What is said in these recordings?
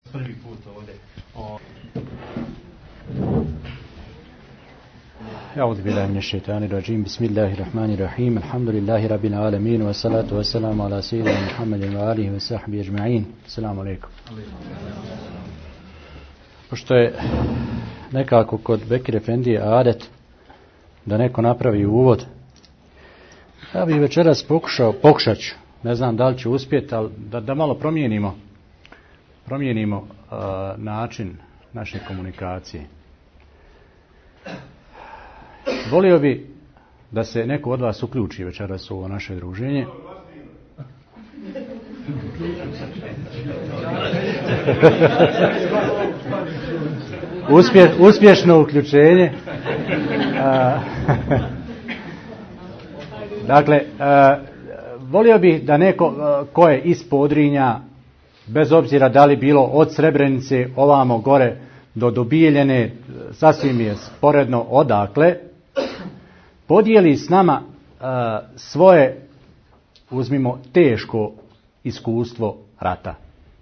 Prvi put ovdje. أعوذ بالله من الشيطان الرجيم بسم الله الرحمن الرحيم الحمد لله رب العالمين والصلاة والسلام على سيدنا محمد وآله وصحبه أجمعين. السلام عليكم. Pošto je nekako kod Bekir Efendije adet da neko napravi uvod, ja bih večeras pokušat ću, ne znam da li ću uspjeti, ali da malo promijenimo način naše komunikacije. Volio bi da se neko od vas uključi večeras u ovo naše druženje. Uspješno uključenje. Dakle, volio bih da neko ko je iz Podrinja, bez obzira da li bilo od Srebrenice ovamo gore do Bijeljene, sasvim je sporedno odakle, podijeli s nama svoje, uzmimo, teško iskustvo rata.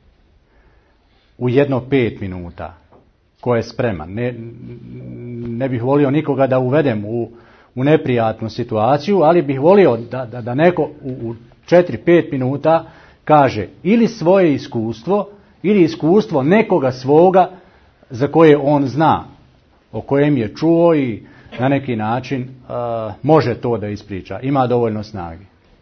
U 5 minuta. Ko je spreman. Ne bih volio nikoga da uvedem u neprijatnu situaciju, ali bih volio da neko u 4-5 minuta kaže ili svoje iskustvo, ili iskustvo nekoga svoga za koje on zna, o kojem je čuo i na neki način može to da ispriča. Ima dovoljno snage.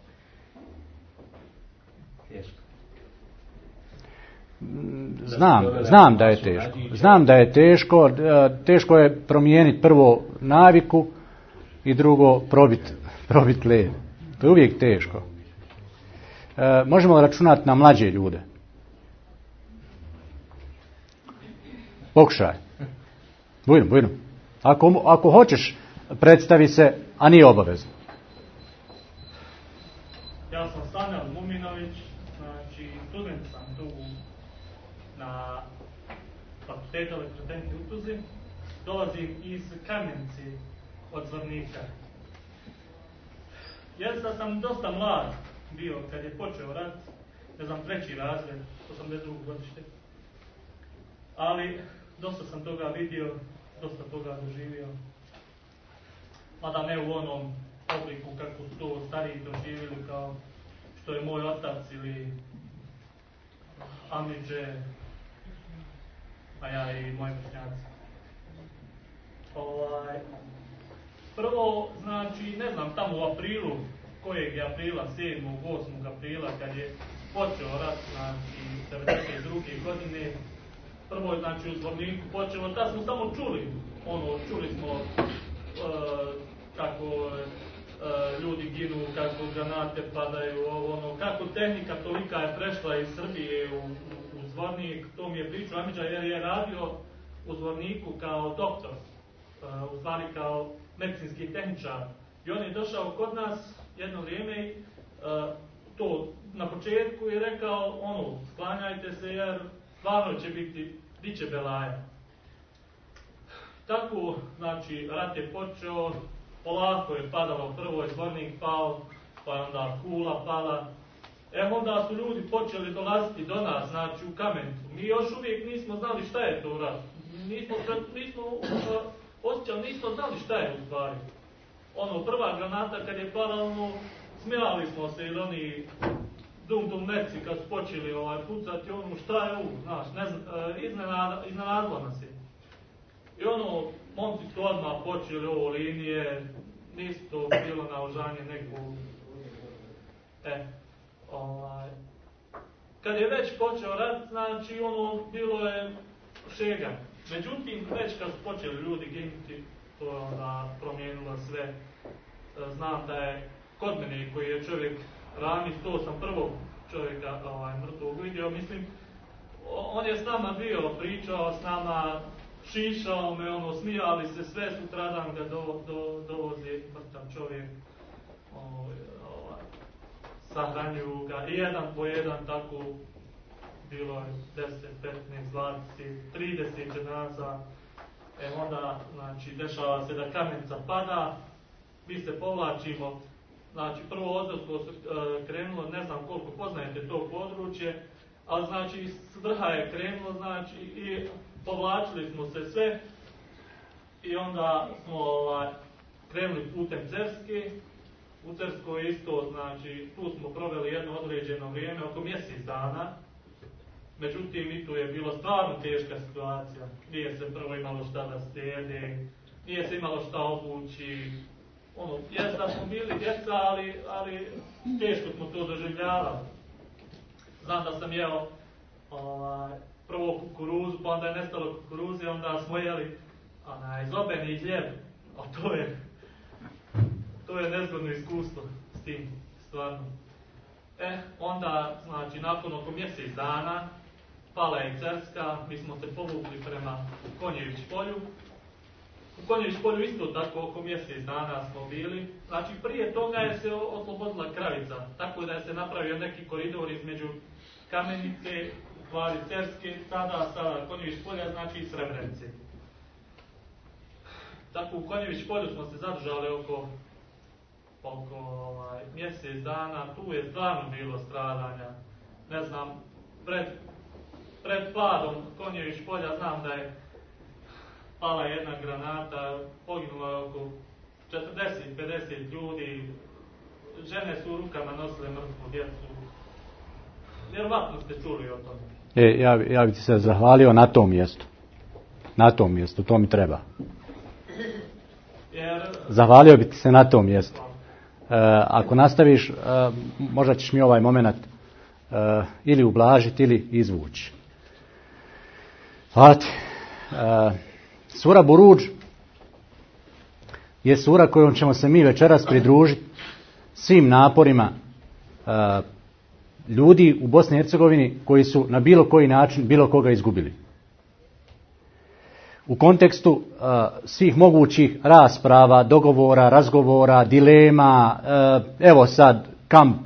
Znam da je teško. Znam da je teško. Teško je promijeniti prvo naviku i drugo probit led. To je uvijek teško. Možemo računati na mlađe ljude. Pokušaj. Bujno. Ako hoćeš, predstavi se, a nije obavezno. Ja sam Sanjal Muminović, znači student sam tu na fakultetu elektrotehnike u Tuzli. Dolazim iz Kamenice od Zvornika. Ja sam dosta mlad bio kad je počeo rat, ne znam, 3. razred, 82. godište. Ali dosta sam toga vidio, dosta toga doživio. Mada ne u onom obliku kako su to stariji doživjeli, kao što je moj otac ili Amidže, a ja i moji vršnjaci. Prvo, znači, ne znam, tamo u aprilu, kojeg je aprila, 7. 8. aprila, kad je počeo rat, znači, 1992. godine, prvo je, znači, u Zvorniku počelo, da smo samo čuli smo kako ljudi ginu, kako granate padaju, kako tehnika tolika je prešla iz Srbije u Zvornik, to mi je pričao Amidža, jer je radio u Zvorniku kao doktor, u stvari kao medicinski tehničar. I on je došao kod nas jedno vrijeme, to na početku je rekao, sklanjajte se jer stvarno će bit će belaja. Tako, znači, rat je počeo, polako je padalo, prvo je Zvornik pao, pa je onda Kula pala. Onda su ljudi počeli dolaziti do nas, znači u Kamenicu. Mi još uvijek nismo znali šta je to rat. Nismo osjećali, nismo znali šta je u stvari. Prva granata kad je pala, smijali smo se, ili oni dum-meci kad su počeli pucati, šta je ovo, znaš, iznenadilo nas je. I momci su odmah počeli linije, nisu to bilo naoružanje nekog. Kad je već počeo rat, znači bilo je šega. Međutim, već kad su počeli ljudi ginuti, to je onda promijenilo sve. Znam da je kod mene, koji je čovjek Ramić, to sam prvog čovjeka mrtvog vidio, mislim, on je s nama bio, pričao s nama, šišao me, smijali se, sve sutradan ga dovozi mrtav čovjek, sahranjuju ga, i jedan po jedan, tako bilo je 10, 15, 20, 30 dženaza. Onda, znači, dešava se da Kamenica pada, mi se povlačimo, znači, prvo ozadstvo krenulo, ne znam koliko poznajete to područje, ali znači s vrha je krenulo, znači i povlačili smo se sve i onda smo krenuli putem Cerske. U Cerskoj isto, znači tu smo proveli jedno određeno vrijeme, oko mjesec dana. Međutim, i tu je bilo stvarno teška situacija. Nije se prvo imalo šta da sjede, nije se imalo šta obući. Jest da smo bili djeca, ali teško smo to doživljavali. Znam da sam jeo prvo kukuruzu, pa onda je nestalo kukuruze, onda smo jeli zobeni hljeb. A to je nezgodno iskustvo s tim, stvarno. Onda, znači, nakon oko mjesec dana, pala je Cerska, mi smo se povukli prema Konjević polju. U Konjević polju isto tako oko mjesec dana smo bili. Znači, prije toga je se oslobodila Kravica, tako da je se napravio neki koridor između Kamenice, stvari Cerske, sada Konjević polja, znači i Srebrenice. Tako u Konjević polju smo se zadržali oko mjesec dana, tu je stvarno bilo stradanja. Ne znam, pred padom Konjević polja znam da je pala jedna granata, poginulo je oko 40-50 ljudi, žene su u rukama nosile mrtvu djecu. Vjerovatno ste čuli o tome. Ja bih ti se zahvalio na tom mjestu. Na tom mjestu, to mi treba. Zahvalio bih ti se na tom mjestu. Ako nastaviš, možda ćeš mi ovaj moment ili ublažiti ili izvući. Sura Buruđ je sura kojom ćemo se mi večeras pridružiti svim naporima ljudi u Bosni i Hercegovini koji su na bilo koji način bilo koga izgubili. U kontekstu svih mogućih rasprava, dogovora, razgovora, dilema, evo sad kamp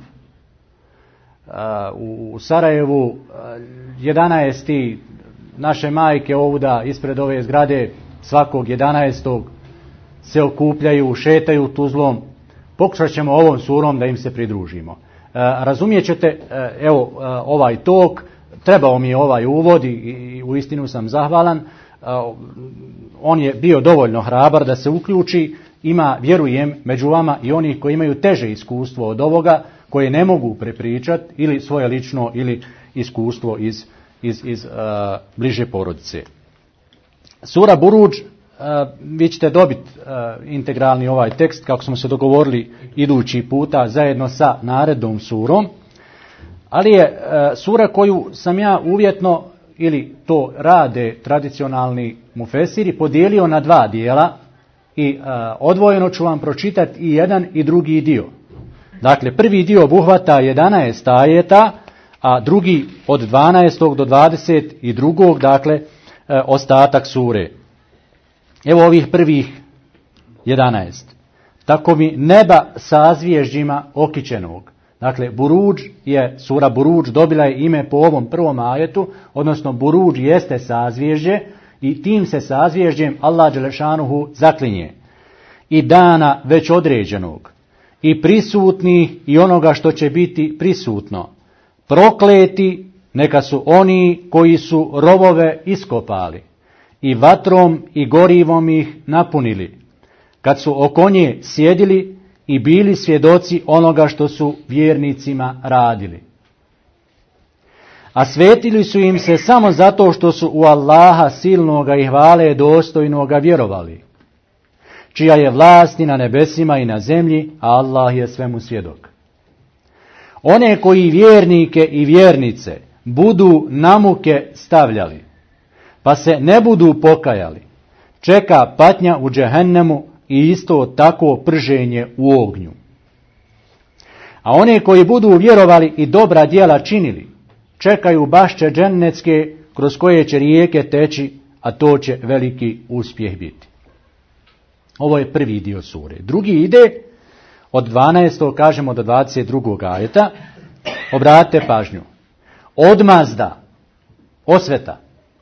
u Sarajevu, 11. naše majke ovuda ispred ove zgrade svakog 11. se okupljaju, šetaju Tuzlom. Pokušat ćemo ovom surom da im se pridružimo. Razumijet ćete, evo ovaj tok, trebao mi je ovaj uvod i uistinu sam zahvalan. On je bio dovoljno hrabar da se uključi. Ima, vjerujem, među vama i onih koji imaju teže iskustvo od ovoga, koje ne mogu prepričati ili svoje lično ili iskustvo iz bliže porodice. Sura Buruđ, vi ćete dobiti integralni ovaj tekst kako smo se dogovorili idući puta zajedno sa narednom surom, ali je sura koju sam ja uvjetno, ili to rade tradicionalni mufesiri, podijelio na dva dijela i odvojeno ću vam pročitati i jedan i drugi dio. Dakle, prvi dio obuhvata 11 ajeta, a drugi od 12. do 22. dakle ostatak sure. Evo ovih prvih 11. Tako mi neba sazvježđima okićenog. Dakle, Buruđ je, sura Buruđ dobila je ime po ovom prvom ajetu, odnosno Buruđ jeste sazvježđe i tim se sazvježđem Allah dželešanuhu zaklinje. I dana već određenog, i prisutnih i onoga što će biti prisutno. Prokleti neka su oni koji su rovove iskopali i vatrom i gorivom ih napunili, kad su oko nje sjedili i bili svjedoci onoga što su vjernicima radili. A svetili su im se samo zato što su u Allaha silnoga i hvale dostojnoga vjerovali, čija je vlast i na nebesima i na zemlji, a Allah je svemu svjedok. One koji vjernike i vjernice budu na muke stavljali, pa se ne budu pokajali, čeka patnja u džehennemu i isto tako prženje u ognju. A one koji budu vjerovali i dobra djela činili, čekaju bašče džennetske kroz koje će rijeke teći, a to će veliki uspjeh biti. Ovo je prvi dio sure. Drugi ide od 12. kažemo do 22. ajeta. Obratite pažnju. Odmazda, osveta,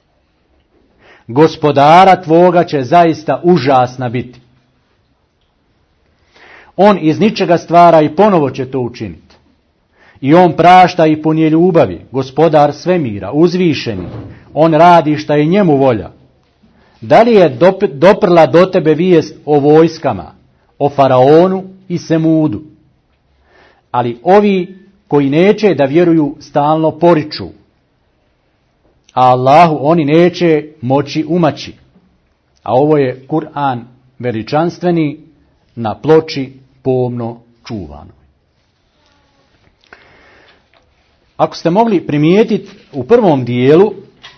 gospodara tvoga će zaista užasna biti. On iz ničega stvara i ponovo će to učiniti. I on prašta i pun je ljubavi, gospodar svemira, uzvišeni. On radi šta je njemu volja. Da li je doprla do tebe vijest o vojskama, o faraonu i Semudu? Ali ovi koji neće da vjeruju stalno poriču, a Allahu oni neće moći umaći. A ovo je Kur'an veličanstveni na ploči pomno čuvano. Ako ste mogli primijetiti u prvom dijelu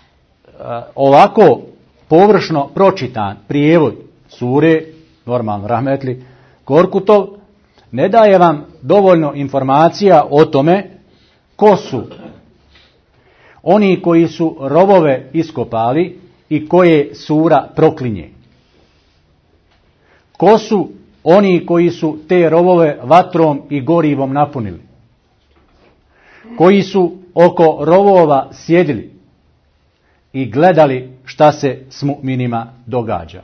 ovako površno pročitan prijevod sure, normalno rahmetli Korkutov, ne daje vam dovoljno informacija o tome ko su oni koji su robove iskopali i koje sura proklinje. Ko su oni koji su te robove vatrom i gorivom napunili? Koji su oko rovova sjedili i gledali šta se s mu'minima događa?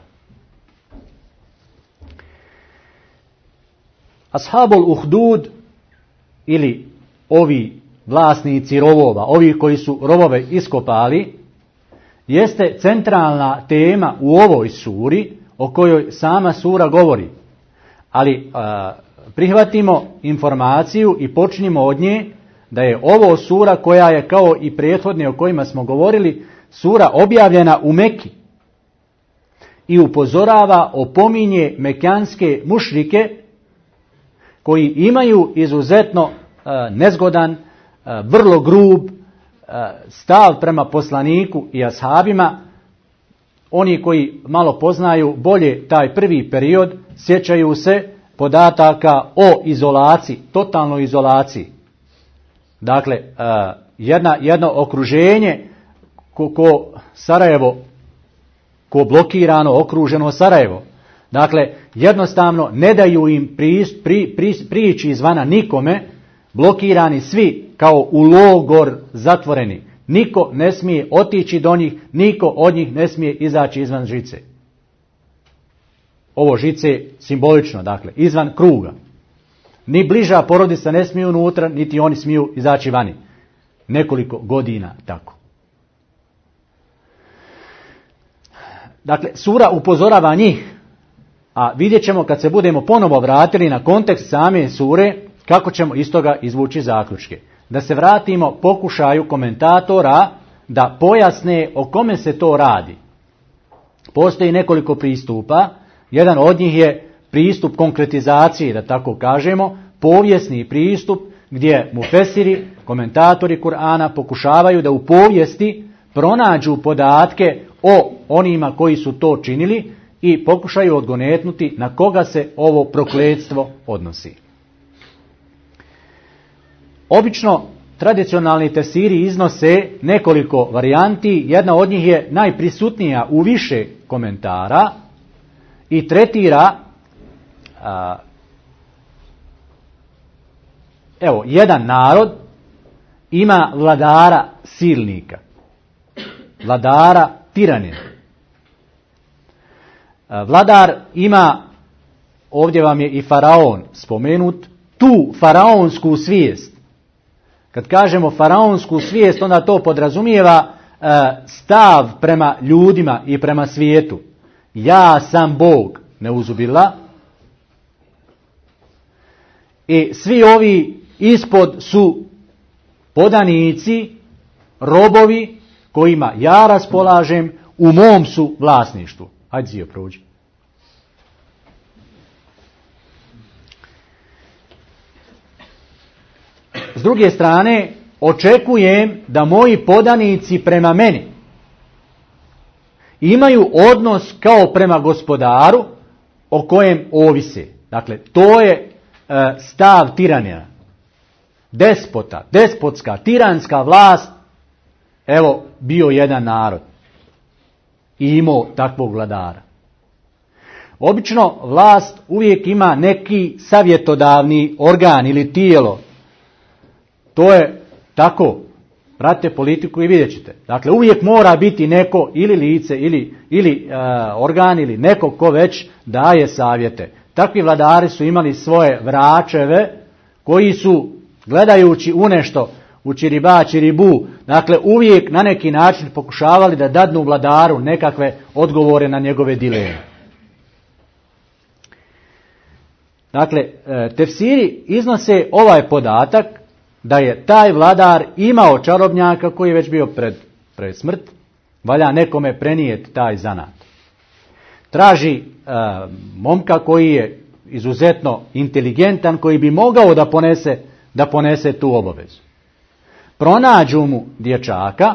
Ashabul Uhdud, ili ovi vlasnici rovova, ovi koji su rovove iskopali, jeste centralna tema u ovoj suri o kojoj sama sura govori. Ali prihvatimo informaciju i počnimo od nje da je ovo sura koja je kao i prethodne o kojima smo govorili, sura objavljena u Meki i upozorava, opominje mekanske mušrike koji imaju izuzetno nezgodan, vrlo grub stav prema poslaniku i ashabima. Oni koji malo poznaju bolje taj prvi period sjećaju se podataka o izolaciji, totalnoj izolaciji. Dakle, jedno okruženje ko Sarajevo, ko blokirano, okruženo Sarajevo. Dakle, jednostavno ne daju im prići izvana nikome, blokirani svi kao u logor zatvoreni. Niko ne smije otići do njih, niko od njih ne smije izaći izvan žice. Ovo žice simbolično, dakle, izvan kruga. Ni bliža porodica ne smije unutra, niti oni smiju izaći vani. Nekoliko godina tako. Dakle, sura upozorava njih, a vidjet ćemo kad se budemo ponovo vratili na kontekst same sure, kako ćemo iz toga izvući zaključke. Da se vratimo pokušaju komentatora da pojasne o kome se to radi. Postoji nekoliko pristupa. Jedan od njih je pristup konkretizacije, da tako kažemo, povijesni pristup gdje mufesiri, komentatori Kur'ana pokušavaju da u povijesti pronađu podatke o onima koji su to činili i pokušaju odgonetnuti na koga se ovo prokletstvo odnosi. Obično tradicionalni tefsiri iznose nekoliko varijanti, jedna od njih je najprisutnija u više komentara i tretira jedan narod ima vladara silnika, vladara tiranina. Vladar ima, ovdje vam je i faraon spomenut, tu faraonsku svijest. Kad kažemo faraonsku svijest, onda to podrazumijeva stav prema ljudima i prema svijetu. Ja sam Bog, neuzubila. I svi ovi ispod su podanici, robovi kojima ja raspolažem, u mom su vlasništvu. Hajde Zio, prođi. S druge strane, očekujem da moji podanici prema meni imaju odnos kao prema gospodaru o kojem ovise. Dakle, to je stav tiranija. Despota, despotska, tiranska vlast, evo, bio jedan narod i imao takvog vladara. Obično vlast uvijek ima neki savjetodavni organ ili tijelo. To je tako. Pratite politiku i vidjet ćete. Dakle, uvijek mora biti neko ili lice ili organ ili neko ko već daje savjete. Takvi vladari su imali svoje vračeve koji su gledajući u nešto, u čiriba, čiribu, dakle uvijek na neki način pokušavali da dadnu vladaru nekakve odgovore na njegove dileme. Dakle, tefsiri iznose ovaj podatak da je taj vladar imao čarobnjaka koji je već bio pred smrt, valja nekome prenijeti taj zanat. Traži momka koji je izuzetno inteligentan, koji bi mogao da ponese tu obavezu. Pronađu mu dječaka,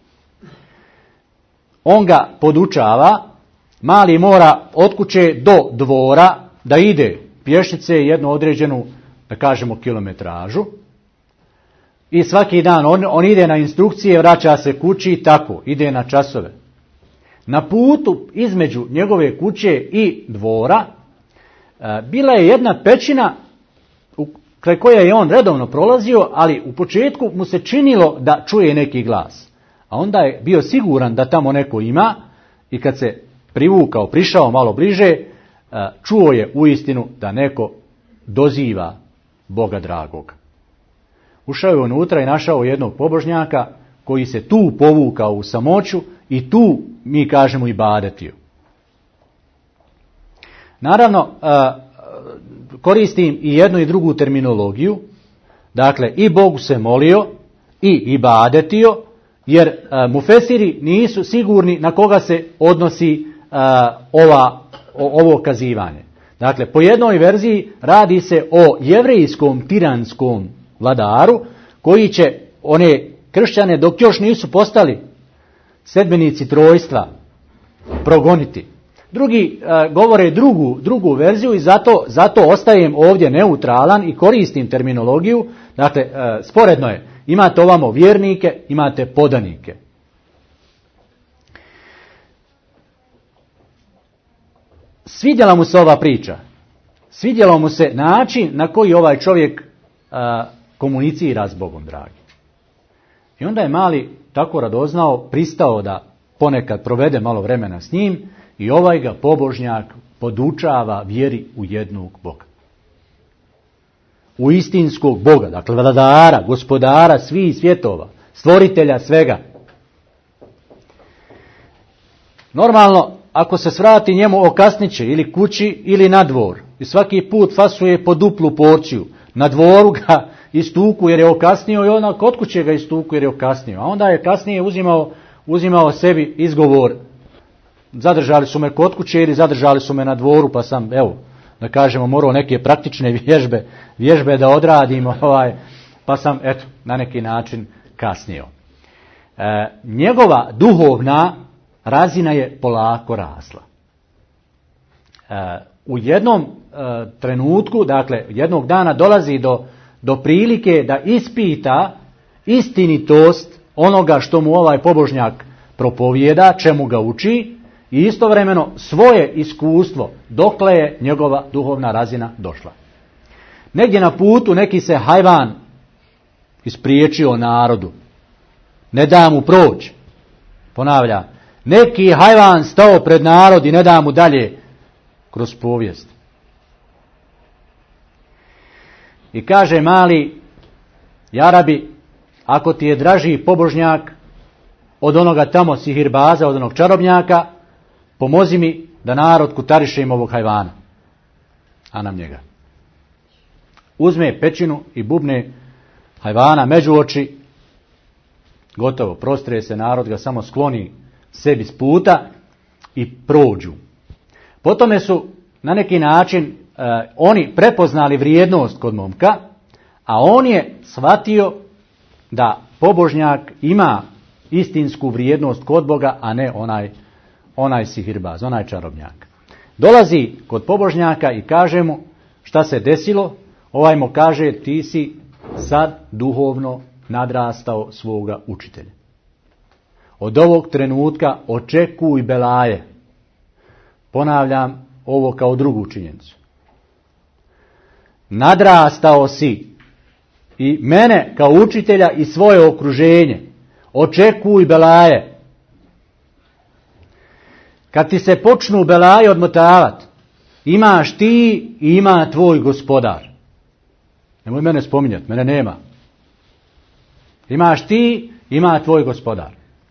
on ga podučava, mali mora od kuće do dvora da ide pješice jednu određenu, da kažemo, kilometražu, i svaki dan on ide na instrukcije, vraća se kući i tako, ide na časove. Na putu između njegove kuće i dvora bila je jedna pećina kraj koje je on redovno prolazio, ali u početku mu se činilo da čuje neki glas. A onda je bio siguran da tamo neko ima i kad se prišao malo bliže, čuo je uistinu da neko doziva Boga dragog. Ušao je unutra i našao jednog pobožnjaka koji se tu povukao u samoću i tu, mi kažemo, ibadetio. Naravno, koristim i jednu i drugu terminologiju, dakle i Bogu se molio i ibadetio, jer mufesiri nisu sigurni na koga se odnosi ovo kazivanje. Dakle, po jednoj verziji radi se o jevrejskom tiranskom vladaru koji će one kršćane, dok još nisu postali sedbenici trojstva, progoniti. Drugi govore drugu verziju i zato ostajem ovdje neutralan i koristim terminologiju. Dakle, sporedno je. Imate ovamo vjernike, imate podanike. Svidjela mu se ova priča. Svidjelo mu se način na koji ovaj čovjek komunicira s Bogom dragi. I onda je mali tako radoznao, pristao da ponekad provede malo vremena s njim i ovaj ga pobožnjak podučava vjeri u jednog Boga. U istinskog Boga, dakle vladara, gospodara svih svjetova, stvoritelja svega. Normalno, ako se svrati njemu okasniće ili kući ili na dvor i svaki put fasuje po duplu porciju, na dvoru ga istuku jer je okasnio i onda kod kuće ga istuku jer je okasnio. A onda je kasnije uzimao sebi izgovor: zadržali su me kod kuće ili zadržali su me na dvoru, pa sam, evo, da kažemo, morao neke praktične vježbe da odradim, pa sam, eto, na neki način kasnio. Njegova duhovna razina je polako rasla. U jednom trenutku, dakle, jednog dana dolazi do prilike da ispita istinitost onoga što mu ovaj pobožnjak propovijeda, čemu ga uči, i istovremeno svoje iskustvo dokle je njegova duhovna razina došla. Negdje na putu neki se hajvan ispriječio narodu. Ne da mu proći. Ponavlja, neki hajvan stao pred narod i ne da mu dalje kroz povijest. I kaže mali: ja Rabi, ako ti je draži pobožnjak od onoga tamo sihirbaza, od onog čarobnjaka, pomozi mi da narod kutariše im ovog hajvana. A nam njega. Uzme pećinu i bubne hajvana među oči, gotovo, prostrije se, narod ga samo skloni sebi s puta i prođu. Potome su na neki način oni prepoznali vrijednost kod momka, a on je shvatio da pobožnjak ima istinsku vrijednost kod Boga, a ne onaj sihirbaz, onaj čarobnjak. Dolazi kod pobožnjaka i kaže mu šta se desilo. Ovaj mu kaže: ti si sad duhovno nadrastao svoga učitelja. Od ovog trenutka očekuj belaje. Ponavljam ovo kao drugu činjenicu. Nadrastao si i mene kao učitelja i svoje okruženje. Očekuj belaje. Kad ti se počnu belaje odmotavati, imaš ti i ima tvoj gospodar. Nemoj mene spominjati, mene nema. Imaš ti, ima tvoj gospodar.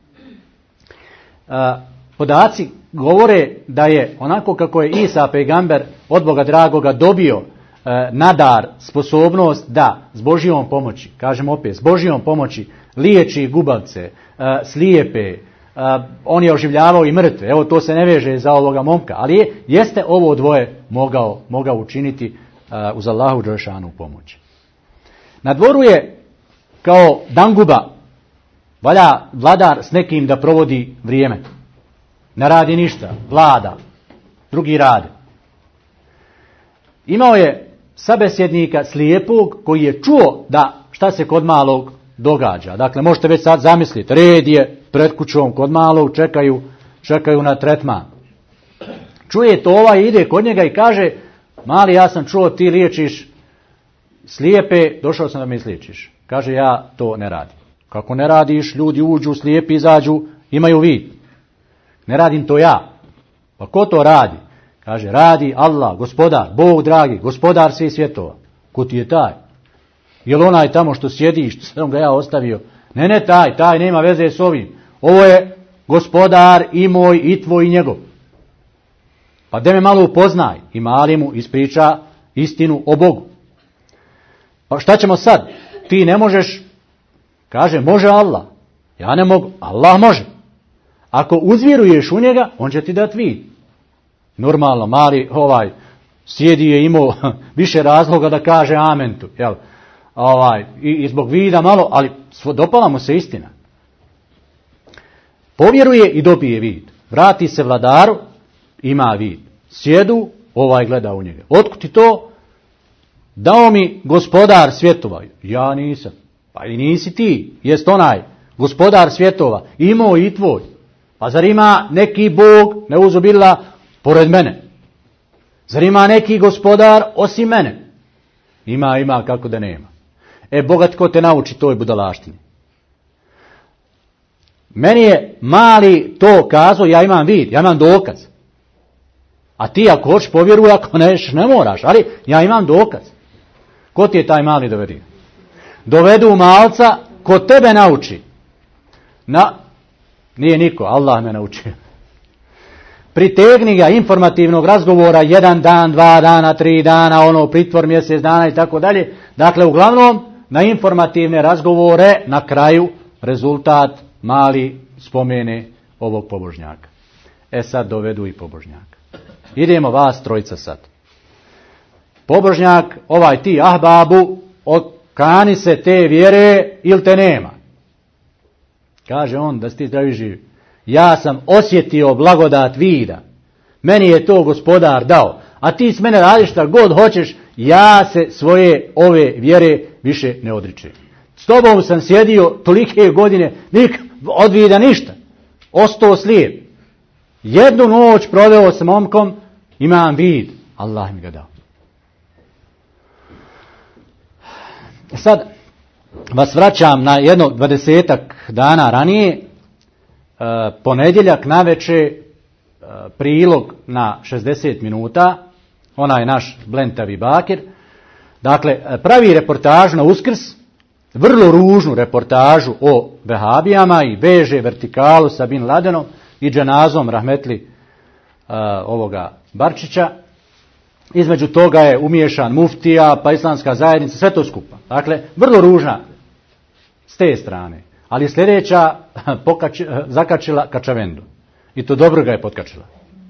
Podaci govore da je onako kako je Isa pejgamber od Boga dragoga dobio nadar, sposobnost da s Božjom pomoći, kažem opet, s Božjom pomoći liječi gubavce, slijepe, on je oživljavao i mrtve. Evo, to se ne veže za ovoga momka, ali jeste ovo dvoje mogao učiniti uz Allahu dželešanu pomoć. Na dvoru je kao danguba, valja vladar s nekim da provodi vrijeme. Ne radi ništa, vlada, drugi rade. Imao je sabesjednika slijepog koji je čuo da šta se kod malog događa. Dakle, možete već sad zamisliti, red je pred kućom kod malog, čekaju na tretman. Čuje to, ide kod njega i kaže, mali, ja sam čuo ti liječiš slijepe, došao sam da me izliječiš. Kaže, ja to ne radim. Kako ne radiš, ljudi uđu, slijepi izađu, imaju vid. Ne radim to ja. Pa ko to radi? Kaže, radi Allah, gospodar, Bog dragi, gospodar svih svjetova. Ko ti je taj? Je li onaj tamo što sjedi, što sam ga ja ostavio? Ne, taj nema veze s ovim. Ovo je gospodar i moj, i tvoj, i njegov. Pa da me malo upoznaj. I mali mu ispriča istinu o Bogu. Pa šta ćemo sad? Ti ne možeš, kaže, može Allah. Ja ne mogu, Allah može. Ako uzvjeruješ u njega, on će ti dati vid. Normalno, mali sjedi je imao više razloga da kaže amen tu, jel? I zbog vida malo, ali dopala mu se istina. Povjeruje i dobije vid. Vrati se vladaru, ima vid. Sjedu, gleda u njega. Otkud ti to? Dao mi gospodar svjetova. Ja nisam. Pa i nisi ti. Jest onaj gospodar svjetova. Imao i tvoj. Pa zar ima neki Bog, neuzubila, pored mene? Zar ima neki gospodar osim mene? Ima, kako da nema. Bogat ko te nauči toj budalaštini. Meni je mali to kazao, ja imam vid, ja imam dokaz. A ti ako hoćeš povjeruj, ako ne moraš, ali ja imam dokaz. Ko ti je taj mali dovedio? Dovedu malca ko tebe nauči. Nije niko, Allah me naučio. Pritegni ga informativnog razgovora 1 dan, 2 dana, 3 dana, pritvor mjesec dana i tako dalje. Dakle, uglavnom, na informativne razgovore na kraju rezultat mali spomene ovog pobožnjaka. Sad dovedu i pobožnjaka. Idemo vas trojica sad. Pobožnjak, ti ahbabu, okani se te vjere ili te nema. Kaže on, da si ti zdravi živi. Ja sam osjetio blagodat vida. Meni je to gospodar dao. A ti s mene radiš šta god hoćeš, ja se svoje ove vjere više ne odričem. S tobom sam sjedio tolike godine, od vida ništa. Ostao slijep. Jednu noć proveo s momkom, imam vid. Allah mi ga dao. Sad vas vraćam na jedno 20 dana ranije, ponedjeljak navečer, prilog na 60 minuta, onaj naš blentavi bakir. Dakle, pravi reportažu na Uskrs, vrlo ružnu reportažu o vehabijama i veže vertikalu sa Bin Ladenom i dženazom rahmetli ovoga Barčića. Između toga je umiješan muftija, pa islamska zajednica, sve to skupa. Dakle, vrlo ružna s te strane. Ali sljedeća zakačila kačavendu. I to dobro ga je potkačila.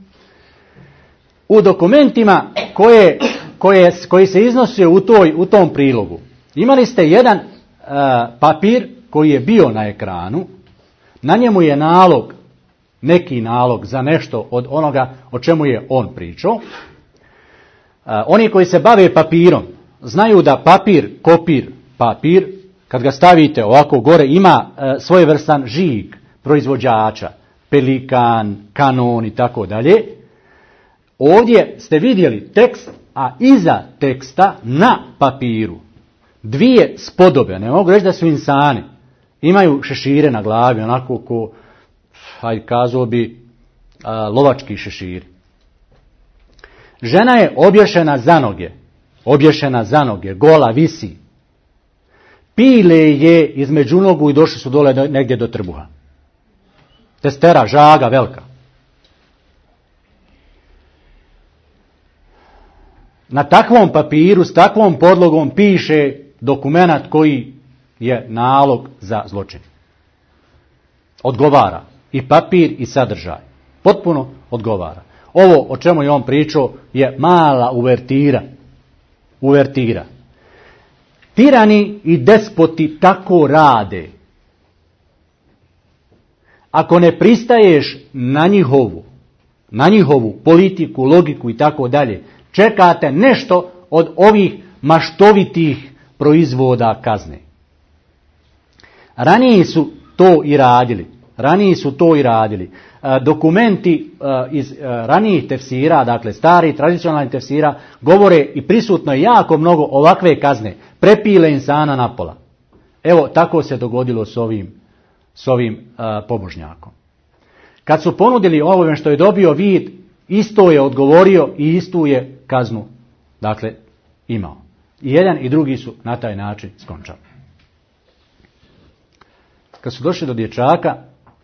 U dokumentima koji se iznosio u tom prilogu, imali ste jedan papir koji je bio na ekranu. Na njemu je neki nalog za nešto od onoga o čemu je on pričao. Oni koji se bave papirom znaju da papir, kad ga stavite ovako gore, ima svojevrstan žig proizvođača, Pelikan, Canon i tako dalje. Ovdje ste vidjeli tekst, a iza teksta na papiru 2 spodobe, ne mogu reći da su insani, imaju šešire na glavi, onako ko, kazao bi, lovački šeširi. Žena je obješena za noge obješena za noge, gola, visi. Pile je između nogu i došli su dole negdje do trbuha. Testera, žaga, velika. Na takvom papiru, s takvom podlogom piše dokumenat koji je nalog za zločin. Odgovara. I papir i sadržaj. Potpuno odgovara. Ovo o čemu je on pričao je mala uvertira. Uvertira. Tirani i despoti tako rade. Ako ne pristaješ na njihovu politiku, logiku i tako dalje, čekate nešto od ovih maštovitih proizvoda kazne. Ranije su to i radili. Dokumenti iz ranijih tefsira, dakle stari tradicionalni tefsira, govore i prisutno je jako mnogo ovakve kazne. Prepile insana na pola. Evo, tako se dogodilo s ovim pobožnjakom. Kad su ponudili ovome što je dobio vid, isto je odgovorio i istu je kaznu, dakle, imao. I jedan i drugi su na taj način skončali. Kad su došli do dječaka,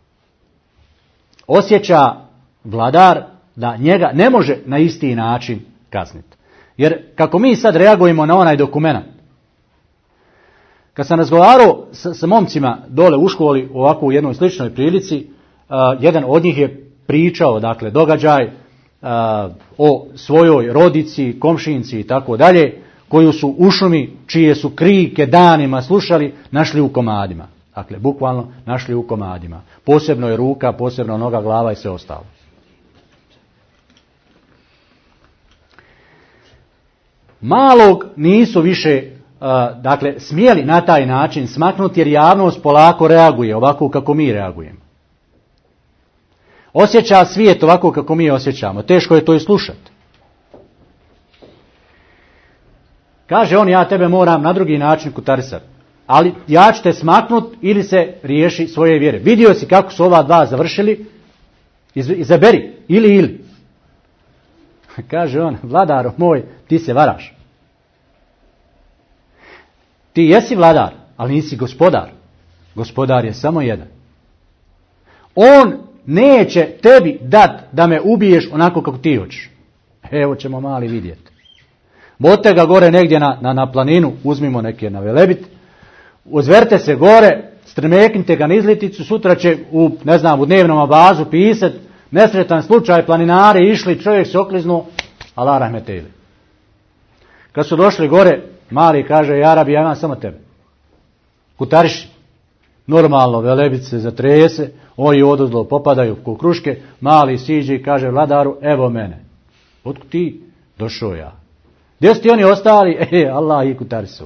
osjeća vladar da njega ne može na isti način kazniti. Jer kako mi sad reagujemo na onaj dokument, kad sam razgovarao sa momcima dole u školi ovako u jednoj sličnoj prilici, jedan od njih je pričao, dakle, događaj o svojoj rodici, komšinci i tako dalje, koju su u šumi, čije su krike danima slušali, našli u komadima. Dakle, bukvalno našli u komadima. Posebno je ruka, posebno noga, glava i sve ostalo. Malog nisu više, dakle, smjeli na taj način smaknuti jer javnost polako reaguje, ovako kako mi reagujemo. Osjeća svijet ovako kako mi osjećamo. Teško je to i slušati. Kaže on, ja tebe moram na drugi način kutarisati. Ali ja ću te smaknut ili se riješi svoje vjere. Vidio si kako su ova dva završili, izaberi, ili. Kaže on, vladaro moj, ti se varaš. Ti jesi vladar, ali nisi gospodar. Gospodar je samo jedan. On neće tebi dat da me ubiješ onako kako ti hoćeš. Evo ćemo mali vidjeti. Bote ga gore negdje na planinu, uzmimo neke na Velebit, uzverte se gore, strmeknite ga na izliticu, sutra će u dnevnom abazu pisat, nesretan slučaj, planinari išli, čovjek se okliznuo, Allah rahmeteli. Kad su došli gore, mali kaže, ja rabi, ja imam samo tebe. Kutariši. Normalno, Velebit se zatrese, ovi odozdo popadaju ko kruške, mali siđe i kaže vladaru, evo mene. Otkud ti? Došao ja. Gdje su ti oni ostali? Allah i kutarisu.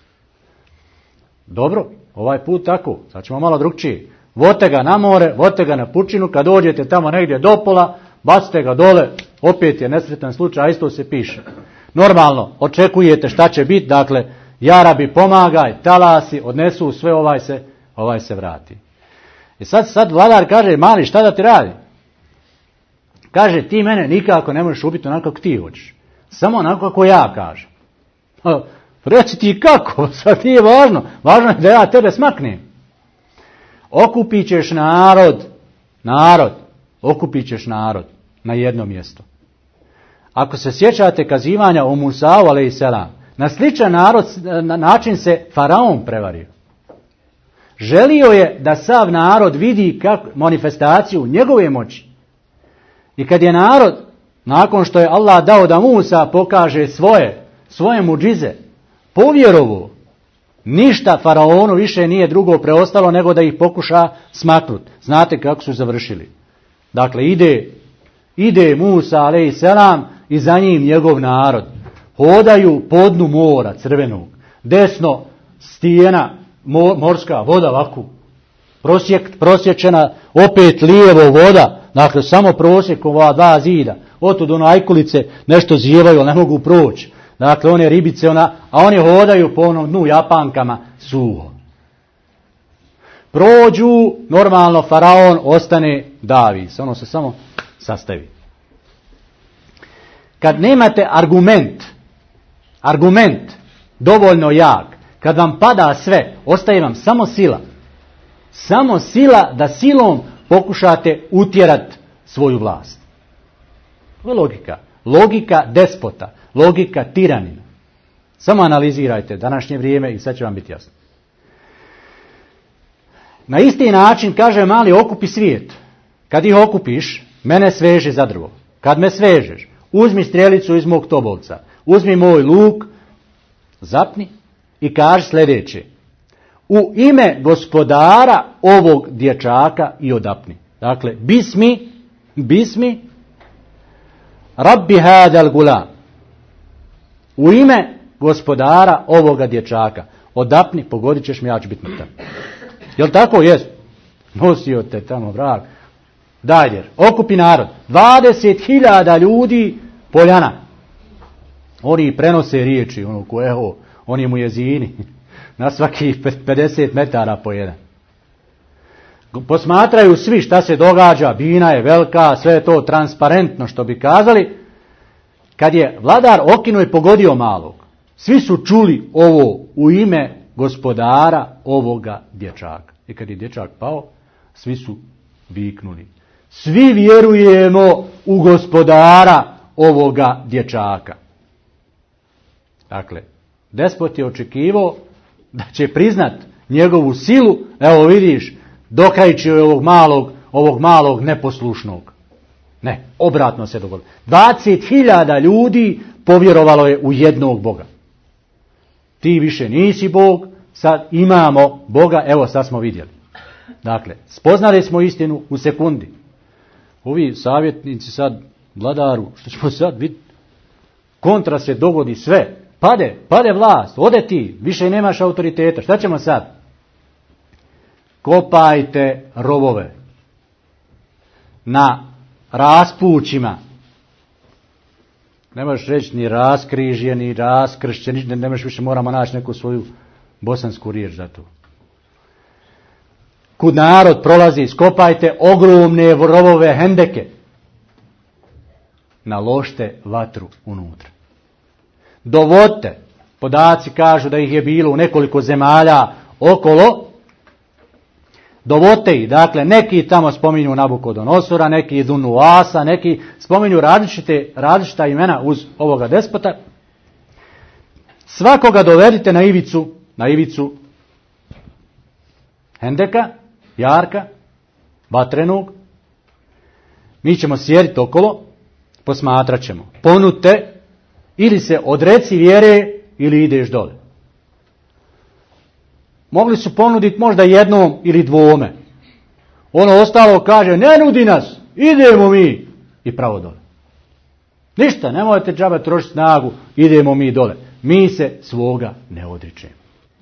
Dobro, ovaj put tako, sad ćemo malo drugčije. Vote ga na more, vote ga na pučinu, kad dođete tamo negdje do pola, bacite ga dole, opet je nesretan slučaj, isto se piše. Normalno, očekujete šta će biti, dakle, jarabi pomagaj, talasi, odnesu sve, ovaj se vrati. I sad vladar kaže, mali, šta da ti radi? Kaže, ti mene nikako ne možeš ubiti onako kako ti hoćeš. Samo onako kako ja kažem. Reci ti kako, sad nije važno. Važno je da ja tebe smaknem. Okupit ćeš okupit ćeš narod na jedno mjesto. Ako se sjećate kazivanja o Musau alejselam, na sličan način se faraon prevario. Želio je da sav narod vidi manifestaciju njegove moći. I kad je narod, nakon što je Allah dao da Musa pokaže svoje muđize, povjerovo, ništa faraonu više nije drugo preostalo nego da ih pokuša smaknuti. Znate kako su završili. Dakle, ide Musa alejselam i za njim njegov narod. Hodaju po dnu mora crvenog. Desno stijena, morska voda ovako. Prosječena, opet lijevo voda. Dakle, samo prosjek ova dva zida. Otud ono ajkulice nešto zijevaju, ali ne mogu proći. Dakle, one ribice, a oni hodaju po onom dnu Japankama suho. Prođu, normalno faraon ostane davi. Ono se samo sastavi. Kad nemate argument, argument dovoljno jak, kad vam pada sve, ostaje vam samo sila. Samo sila da silom pokušate utjerat svoju vlast. To je logika. Logika despota. Logika tiranina. Samo analizirajte današnje vrijeme i sad će vam biti jasno. Na isti način kaže mali okupi svijet. Kad ih okupiš, mene sveži za drvo. Kad me svežeš, uzmi strjelicu iz mog tobolca, uzmi moj luk, zapni i kaži sljedeće. U ime gospodara ovog dječaka i odapni. Dakle, bismi, rabbi hadal gulam. U ime gospodara ovoga dječaka. Odapni, pogodit ćeš mi, ja ću biti mrtav. Jel tako? Jest. Nosio te tamo vrag. Dalje, okupi narod. 20.000 ljudi, poljana. Oni prenose riječi, oni mujezini. Na svakih 50 metara po jedan. Posmatraju svi šta se događa, bina je velika, sve je to transparentno što bi kazali. Kad je vladar okinuo i pogodio malog, svi su čuli ovo u ime gospodara ovoga dječaka. I kad je dječak pao, svi su viknuli. Svi vjerujemo u gospodara ovoga dječaka. Dakle, despot je očekivao da će priznat njegovu silu, evo vidiš, dokrajčio je ovog malog neposlušnog. Ne, obratno se dogodilo. 20.000 ljudi povjerovalo je u jednog Boga. Ti više nisi Bog, sad imamo Boga, evo sad smo vidjeli. Dakle, spoznali smo istinu u sekundi. Ovi savjetnici sad, vladaru, što ćemo sad vidjeti? Kontra se dogodi sve. Pade vlast, ode ti, više nemaš autoriteta. Šta ćemo sad? Kopajte rovove na raspućima. Ne možeš reći ni raskrižje, ni raskršće, ne možeš više, moramo naći neku svoju bosansku riječ za to. Kud narod prolazi, skopajte ogromne rovove hendeke. Naložite vatru unutra. Dovodite, podaci kažu da ih je bilo u nekoliko zemalja okolo, dovodite ih, dakle neki tamo spominju Nabukodonosora, neki Dunuasa, neki spominju različita imena uz ovoga despota. Svakoga dovedite na ivicu hendeka, jarka, vatrenog. Mi ćemo sjediti okolo, posmatrat ćemo. Ponudite, ili se odreci vjere, ili ideš dole. Mogli su ponuditi možda jednom ili dvome. Ono ostalo kaže, ne nudi nas, idemo mi. I pravo dole. Ništa, nemojte džabe trošiti snagu, idemo mi dole. Mi se svoga ne odričemo.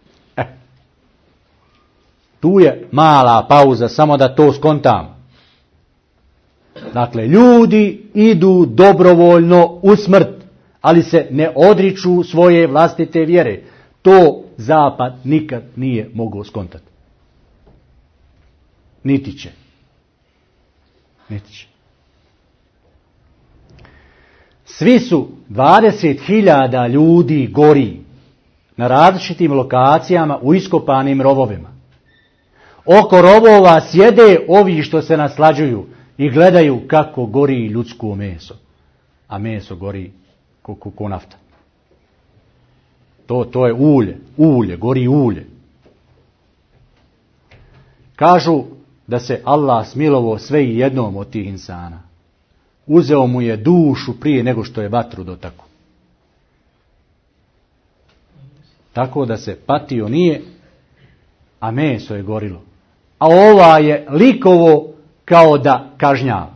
Tu je mala pauza, samo da to skontam. Dakle, ljudi idu dobrovoljno u smrt, ali se ne odriču svoje vlastite vjere. To Zapad nikad nije mogao skontati. Niti će. Svi su 20.000 ljudi gori na različitim lokacijama u iskopanim rovovima. Oko rovova sjede ovi što se naslađuju i gledaju kako gori ljudsko meso. A meso gori ko nafta. To je ulje, gori ulje. Kažu da se Allah smilovao sve i jednom od tih insana. Uzeo mu je dušu prije nego što je vatru dotakao. Tako da se patio nije, a meso je gorilo. A ova je likovo kao da kažnjava.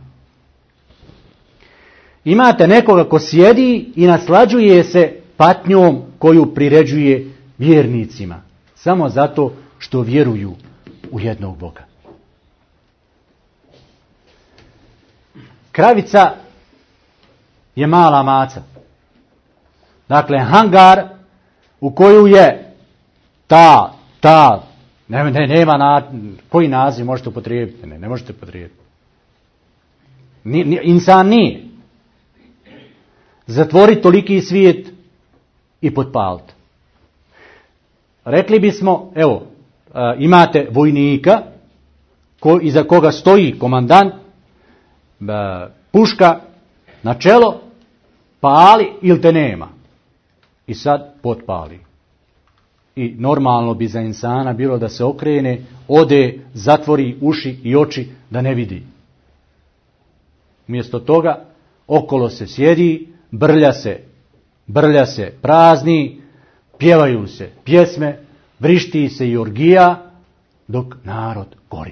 Imate nekoga ko sjedi i naslađuje se patnjom koju priređuje vjernicima. Samo zato što vjeruju u jednog Boga. Kravica je mala maca. Dakle, hangar u koju je nema koji naziv možete upotrijebiti? Ne možete upotrijebiti. Insan nije. Zatvori toliki svijet i potpaliti. Rekli bismo, evo, imate vojnika iza koga stoji komandant, puška na čelo, pali ili te nema. I sad potpali. I normalno bi za insana bilo da se okrene, ode, zatvori uši i oči da ne vidi. Umjesto toga okolo se sjedi, brlja se prazni, pjevaju se pjesme, vrišti se i orgija, dok narod gori.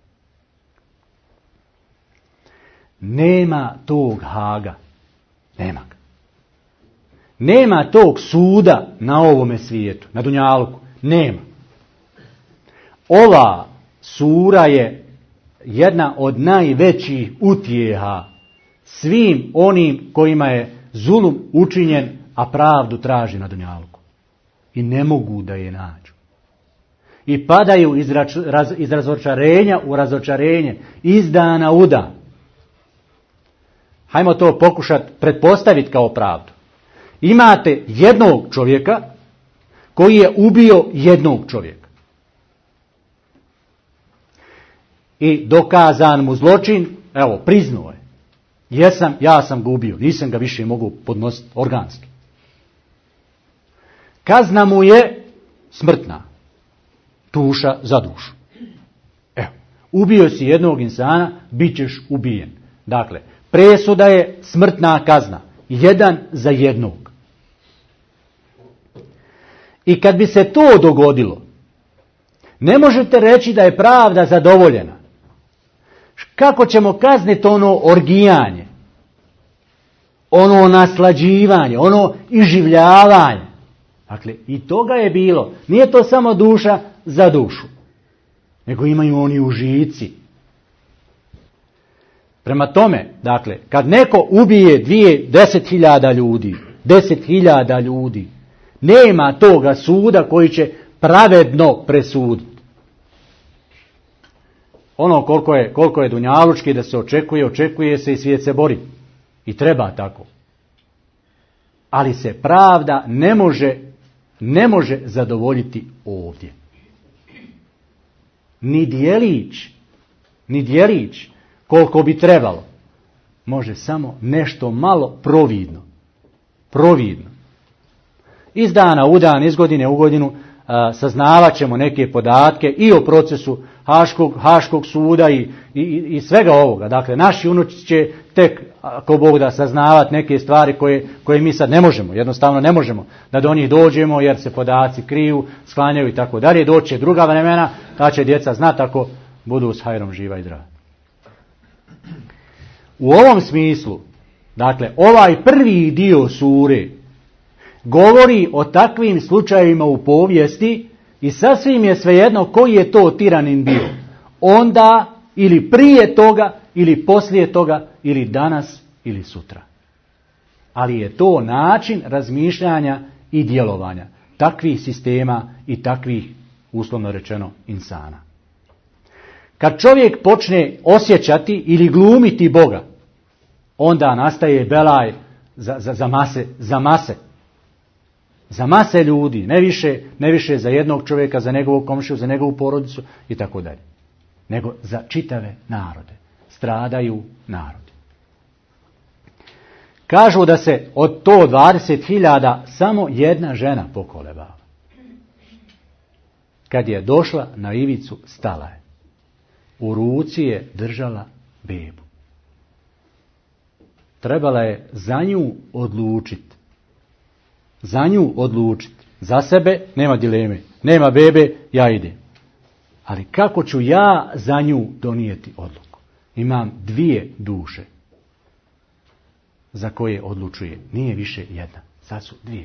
Nema tog Haga. Nema ga. Nema tog suda na ovome svijetu, na dunjaluku. Nema. Ova sura je jedna od najvećih utjeha svim onim kojima je zulum učinjen, a pravdu traži na dunjaluku. I ne mogu da je nađu. I padaju iz razočarenja u razočarenje, iz dana u dan. Hajmo to pokušati pretpostaviti kao pravdu. Imate jednog čovjeka koji je ubio jednog čovjeka. I dokazan mu zločin, evo, priznao je. Ja sam ga ubio, nisam ga više mogu podnositi organski. Kazna mu je smrtna. Duša za dušu. Evo, ubio si jednog insana, bit ćeš ubijen. Dakle, presuda je smrtna kazna. Jedan za jednog. I kad bi se to dogodilo, ne možete reći da je pravda zadovoljena. Kako ćemo kazniti ono orgijanje, ono naslađivanje, ono iživljavanje? Dakle, i toga je bilo. Nije to samo duša za dušu, nego imaju oni užici. Prema tome, dakle, kad neko ubije 10.000 ljudi, 10.000 ljudi, nema toga suda koji će pravedno presuditi. Ono koliko je dunjalučki da se očekuje se i svijet se bori. I treba tako. Ali se pravda ne može zadovoljiti ovdje. Ni djelić koliko bi trebalo. Može samo nešto malo providno. Iz dana u dan, iz godine u godinu saznavat ćemo neke podatke i o procesu Haškog suda i svega ovoga. Dakle, naši unuci će tek, ako Bog da, saznavati neke stvari koje mi sad ne možemo. Jednostavno ne možemo da do njih dođemo jer se podaci kriju, sklanjaju i tako dalje. Doće druga vremena, ta će djeca znati ako budu s hajrom živa i zdrava. U ovom smislu, dakle, ovaj prvi dio sure govori o takvim slučajevima u povijesti i sasvim je svejedno koji je to tiranin bio. Onda ili prije toga ili poslije toga ili danas ili sutra. Ali je to način razmišljanja i djelovanja takvih sistema i takvih, uslovno rečeno, insana. Kad čovjek počne osjećati ili glumiti Boga, onda nastaje belaj za mase. Za mase ljudi, ne više za jednog čovjeka, za njegovog komšiju, za njegovu porodicu i tako dalje. Nego za čitave narode. Stradaju narodi. Kažu da se od to 20.000 samo jedna žena pokolebala. Kad je došla na ivicu, stala je. U ruci je držala bebu. Trebala je za nju odlučiti. Za sebe nema dileme. Nema bebe, ja idem. Ali kako ću ja za nju donijeti odluku? Imam 2 duše za koje odlučuje. Nije više jedna. Sad su 2.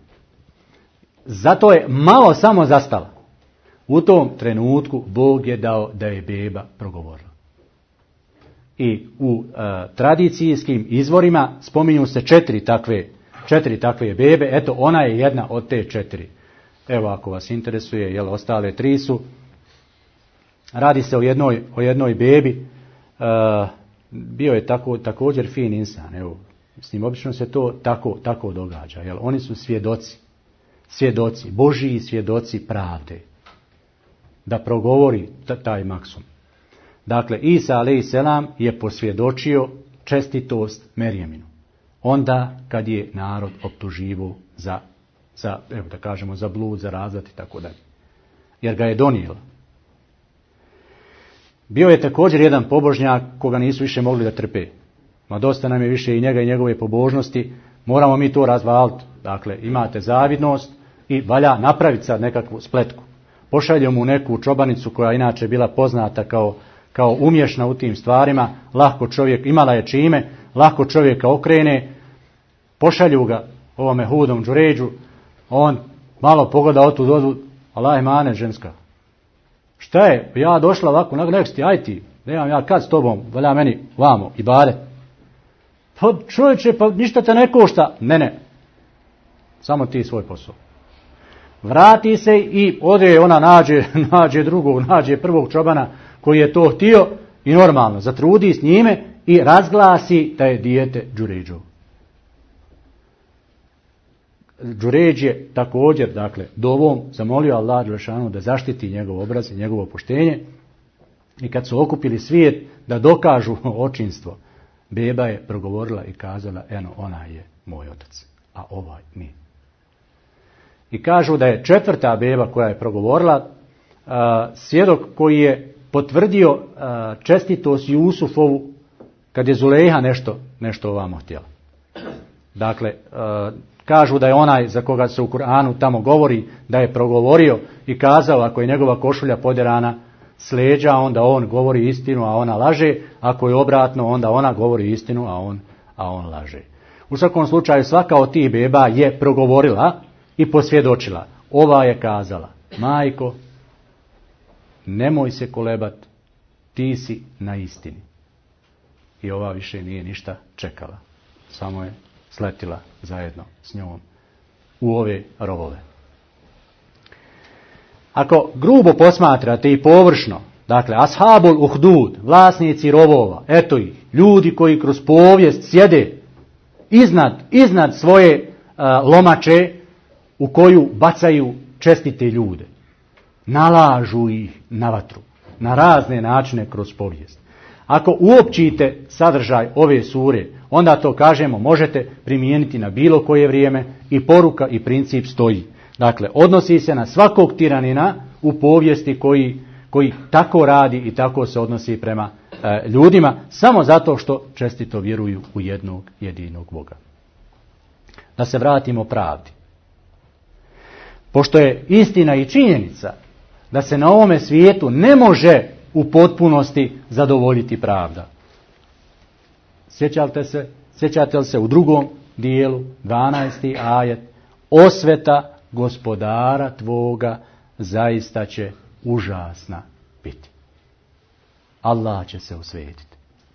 Zato je malo samo zastala. U tom trenutku Bog je dao da je beba progovorila. I u tradicijskim izvorima spominju se 4 takve bebe. Eto, ona je jedna od te 4. Evo, ako vas interesuje, jel, ostale 3 su. Radi se o jednoj bebi. Bio je također fin insan. Evo, Mislim, obično se to tako događa. Jel? Oni su svjedoci, Božiji svjedoci pravde. Da progovori taj maksum. Dakle, Isa a.s. je posvjedočio čestitost Merjeminu. Onda kad je narod optuživo za evo da kažemo, za blud, za razvrat i tako dalje. Jer ga je donijela. Bio je također jedan pobožnjak koga nisu više mogli da trpe. Ma dosta nam je više i njega i njegove pobožnosti. Moramo mi to razvaliti. Dakle, imate zavidnost i valja napraviti sad nekakvu spletku. Pošalju mu neku čobanicu koja inače bila poznata kao umješna u tim stvarima. Lahko čovjek, imala je čime, lahko čovjeka okrene. Pošalju ga ovome hudom džuređu. On malo pogleda otud odu, Allah mane ženska. Šta je? Ja došla ovako, nek ti, aj ti, nemam ja kad s tobom, valja meni vamo i bare. Pa čovječe, pa ništa te ne košta. Ne. Samo ti svoj posao. Vrati se i ode, ona nađe drugog, nađe prvog čobana koji je to htio i normalno zatrudi s njime i razglasi da je dijete džuređo. Džuređ je također, dakle, dovom zamolio Allah dželešanu da zaštiti njegov obraz i njegovo poštenje i kad su okupili svijet da dokažu očinstvo, beba je progovorila i kazala, eno, ona je moj otac, a ovaj nije. I kažu da je četvrta beba koja je progovorila svjedok koji je potvrdio čestitost Jusufovu kad je Zulejha nešto ovamo htjela. Dakle, kažu da je onaj za koga se u Kur'anu tamo govori da je progovorio i kazao ako je njegova košulja poderana s leđa, onda on govori istinu, a ona laže. Ako je obratno, onda ona govori istinu, a on laže. U svakom slučaju svaka od tih beba je progovorila i posvjedočila. Ova je kazala, majko, nemoj se kolebat, ti si na istini. I ova više nije ništa čekala. Samo je sletila zajedno s njom u ove rovove. Ako grubo posmatrate i površno, dakle, ashabul uhdud, vlasnici rovova, eto ih, ljudi koji kroz povijest sjede iznad svoje lomače u koju bacaju čestite ljude. Nalažu ih na vatru, na razne načine kroz povijest. Ako uopćite sadržaj ove sure, onda to kažemo možete primijeniti na bilo koje vrijeme i poruka i princip stoji. Dakle, odnosi se na svakog tiranina u povijesti koji tako radi i tako se odnosi prema ljudima, samo zato što čestito vjeruju u jednog jedinog Boga. Da se vratimo pravdi. Pošto je istina i činjenica da se na ovome svijetu ne može u potpunosti zadovoljiti pravda. Sjećate li se u drugom dijelu, 12. ajet, osveta gospodara tvoga zaista će užasna biti. Allah će se osvetiti.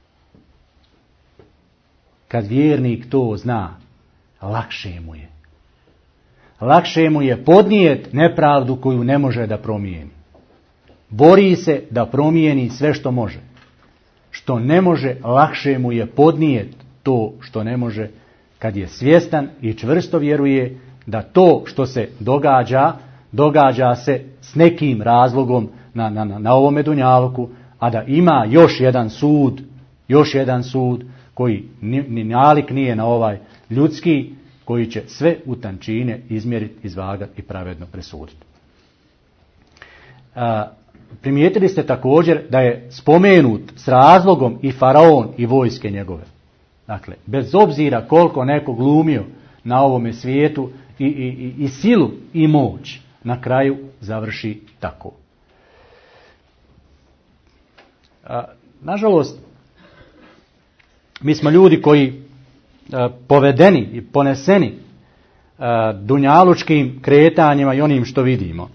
Kad vjernik to zna, lakše mu je. Lakše mu je podnijet nepravdu koju ne može da promijeni. Bori se da promijeni sve što može. Što ne može, lakše mu je podnijet to što ne može, kad je svjestan i čvrsto vjeruje da to što se događa se s nekim razlogom na ovome dunjaluku, a da ima još jedan sud koji ni nalik nije na ovaj ljudski, koji će sve u tančine izmjeriti, izvagati i pravedno presuditi. Primijetili ste također da je spomenut s razlogom i faraon i vojske njegove. Dakle, bez obzira koliko neko glumio na ovome svijetu i silu i moć, na kraju završi tako. Nažalost, mi smo ljudi koji povedeni i poneseni dunjalučkim kretanjima i onim što vidimo.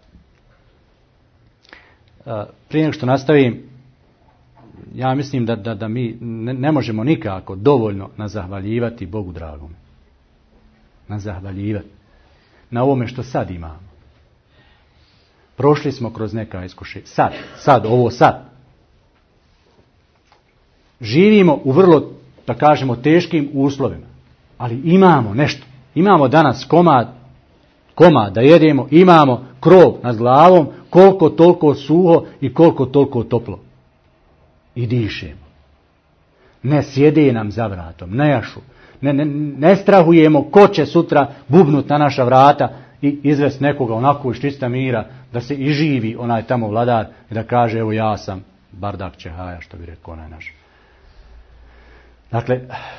Prije nego što nastavim, ja mislim da mi ne možemo nikako dovoljno nazahvaljivati Bogu dragom. Nazahvaljivati na ovome što sad imamo. Prošli smo kroz neka iskušenja. Sad. Živimo u vrlo da kažemo, teškim uslovima. Ali imamo nešto. Imamo danas komad da jedemo, imamo krov nad glavom, koliko toliko suho i koliko toliko toplo. I dišemo. Ne sjede nam za vratom, ne jašu. Ne strahujemo ko će sutra bubnut na naša vrata i izvesti nekoga onako iz čista mira, da se iživi onaj tamo vladar i da kaže, evo ja sam bardak Čehaja, što bi rekao onaj naš. Dakle,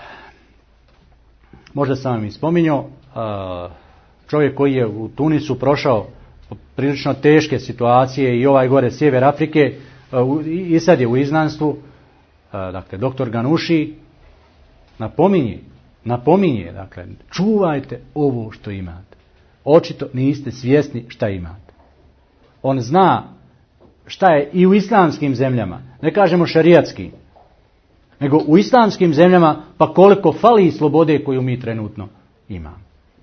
možda sam vam i spominjao, čovjek koji je u Tunisu prošao prilično teške situacije i ovaj gore sjever Afrike, i sad je u izgnanstvu, dakle, doktor Ganuši napominje, dakle, čuvajte ovo što imate. Očito niste svjesni šta imate. On zna šta je i u islamskim zemljama, ne kažemo šerijatskim, nego u islamskim zemljama, pa koliko fali slobode koju mi trenutno imamo.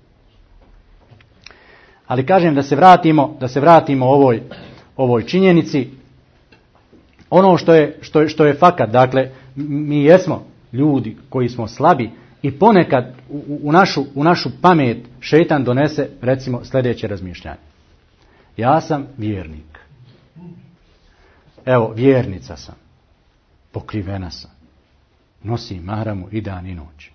Ali kažem da se vratimo ovoj činjenici. Ono što je fakat, dakle, mi jesmo ljudi koji smo slabi i ponekad u našu pamet šejtan donese, recimo, sljedeće razmišljanje. Ja sam vjernik. Evo, vjernica sam. Pokrivena sam. Nosim mahramu i dan i noć.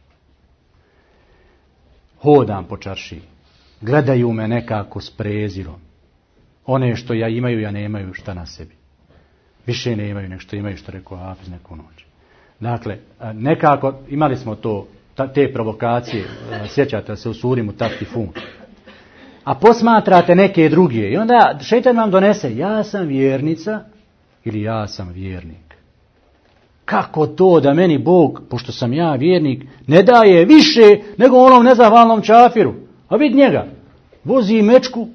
Hodam po čaršiji. Gledaju me nekako s prezirom. One što ja imaju, ja nemaju šta na sebi. Više ne imaju nego što imaju, što rekao Hafiz neku noć. Dakle, nekako imali smo te provokacije, sjećate se u suri Mutaffifun. A posmatrate neke druge i onda šejtan vam donese, ja sam vjernica ili ja sam vjernik. Kako to da meni Bog, pošto sam ja vjernik, ne daje više nego onom nezahvalnom čafiru? A vid njega, vozi mečku,